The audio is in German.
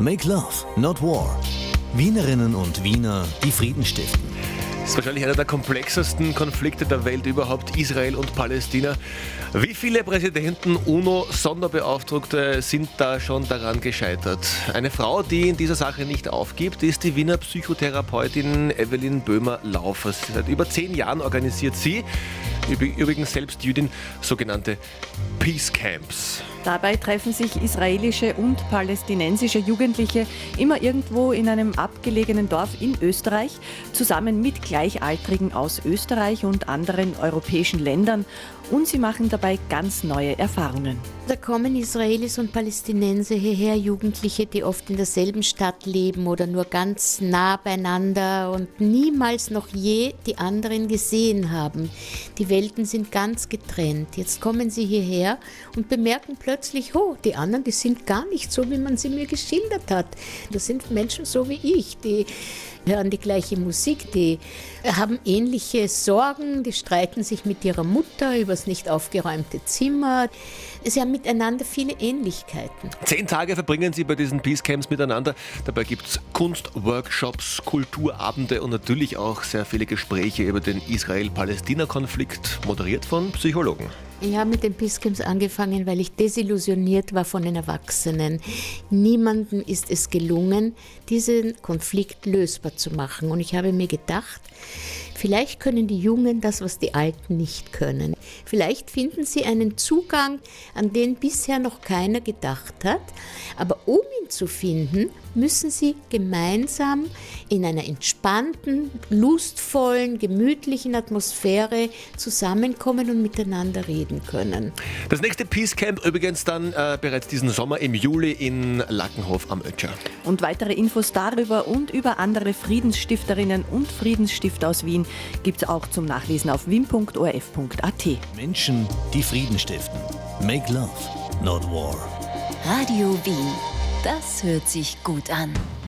Make Love, not War. Wienerinnen und Wiener, die Frieden stiften. Das ist wahrscheinlich einer der komplexesten Konflikte der Welt überhaupt, Israel und Palästina. Wie viele Präsidenten, UNO-Sonderbeauftragte sind da schon daran gescheitert? Eine Frau, die in dieser Sache nicht aufgibt, ist die Wiener Psychotherapeutin Evelyn Böhmer-Laufers. Seit über 10 Jahren organisiert sie, übrigens selbst Jüdin, sogenannte Peace Camps. Dabei treffen sich israelische und palästinensische Jugendliche immer irgendwo in einem abgelegenen Dorf in Österreich, zusammen mit Gleichaltrigen aus Österreich und anderen europäischen Ländern. Und sie machen dabei ganz neue Erfahrungen. Da kommen Israelis und Palästinenser hierher, Jugendliche, die oft in derselben Stadt leben oder nur ganz nah beieinander und niemals noch je die anderen gesehen haben. Die Welten sind ganz getrennt. Jetzt kommen sie hierher und bemerken plötzlich, oh, die anderen, die sind gar nicht so, wie man sie mir geschildert hat. Das sind Menschen so wie ich, die hören die gleiche Musik, die haben ähnliche Sorgen, die streiten sich mit ihrer Mutter über das nicht aufgeräumte Zimmer. Sie haben miteinander viele Ähnlichkeiten. 10 Tage verbringen sie bei diesen Peace Camps miteinander. Dabei gibt es Kunstworkshops, Kulturabende und natürlich auch sehr viele Gespräche über den Israel-Palästina-Konflikt, moderiert von Psychologen. Ich habe mit den Peace Camps angefangen, weil ich desillusioniert war von den Erwachsenen. Niemandem ist es gelungen, diesen Konflikt lösbar zu machen. Und ich habe mir gedacht, vielleicht können die Jungen das, was die Alten nicht können. Vielleicht finden sie einen Zugang, an den bisher noch keiner gedacht hat. Aber um ihn zu finden, müssen sie gemeinsam in einer entspannten, lustvollen, gemütlichen Atmosphäre zusammenkommen und miteinander reden können. Das nächste Peace Camp übrigens dann bereits diesen Sommer im Juli in Lackenhof am Ötscher. Und weitere Infos darüber und über andere Friedensstifterinnen und Friedensstifter aus Wien gibt es auch zum Nachlesen auf wien.orf.at. Menschen, die Frieden stiften. Make Love, not War. Radio Wien, das hört sich gut an.